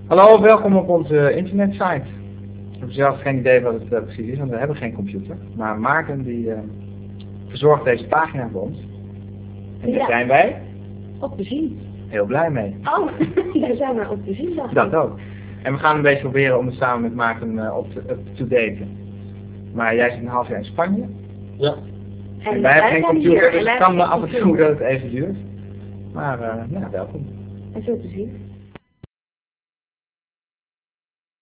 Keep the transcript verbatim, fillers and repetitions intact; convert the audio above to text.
Hallo, welkom op onze internetsite. Ik heb zelf geen idee wat het uh, precies is, want we hebben geen computer. Maar Maarten die uh, verzorgt deze pagina voor ons. En daar Ja. zijn wij Op te zien. heel blij mee. Oh, daar zijn we op te zien. dacht ik. Dat ook. En we gaan een beetje proberen om het samen met Maarten uh, op te, up to daten. Maar jij zit een half jaar in Spanje. Ja. En, En wij hebben geen zijn computer, hier, dus en het wij kan hebben af en geen toe computer. dat het even duurt. Maar uh, nou, welkom. En zo te zien.